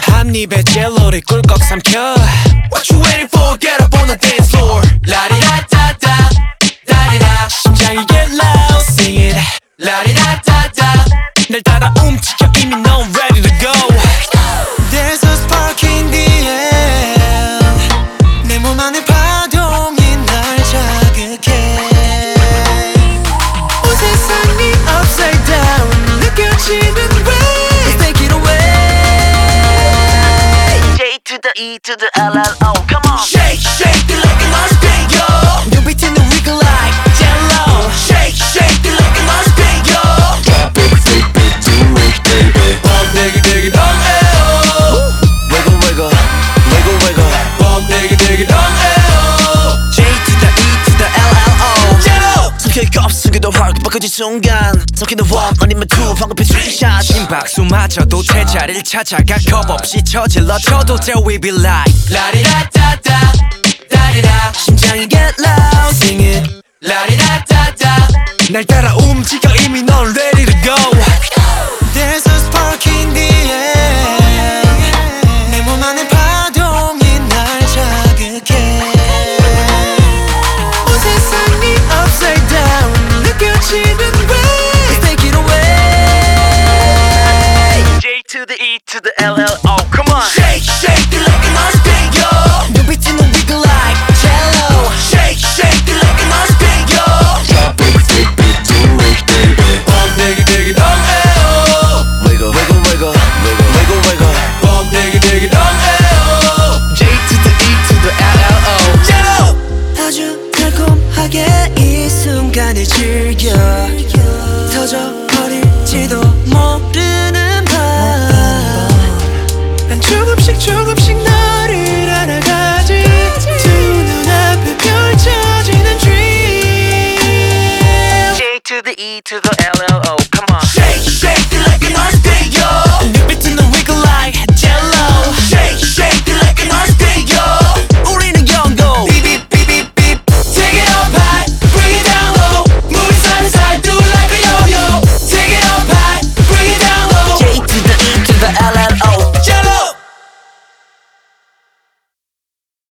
한 입에 젤로를 꿀꺽 삼켜 What you waiting for? Get up on the dance floor 라리라따따 따리라 심장이 get loud Sing it 라리라따따 날 따라 움직여 이미 넌 ready to go There's a spark in the air 내 몸 안에 파동이 날 자극해 온 세상이 upside down 느껴지는 way Take it away J to the E to the L L O come on Shake, shake, the looking lost big yo New beat in the wiggle like jello Shake, shake, the looking lost big yo Drop it, flip it, do it, baby. Bump, diggy, diggy, dum, eh-oh Wiggle wiggle wiggle wiggle Bump, diggy, diggy, dum, eh-oh J to the E to the L L O jello 숨길 거 없으기도 확 바꿔진 순간 섞이는 one 아니면 two 방금의 스윙샷 심박수 맞춰도 제자리를 찾아가 겁없이 저질러 쳐도 there we be like 라리라따따 따리라 심장이 get loud Sing it 라리라따따 날 따라 움직여 이미 넌 ready to go There's a spark in the air 내 몸 안에 파동이 날 자극해 온 세상이 upside down 느껴지는 way Take it away J to the E to the L L O come on Shake, shake, the looking lost big yo New beats in the wiggle like jello Shake, shake, the looking lost big yo Drop it, flip it, do it, baby. Bump, diggy, diggy, dum, eh-oh Wiggle wiggle wiggle wiggle wiggle wiggle Bump, diggy, diggy, dum, eh-oh J to the E to the L L O jello 아주 달콤하게 이 순간을 즐겨 터져버릴지도 모르는 밤 난 조금씩 조금씩 너를 알아가지 두 눈앞에 펼쳐지는 dream J to the E to the L L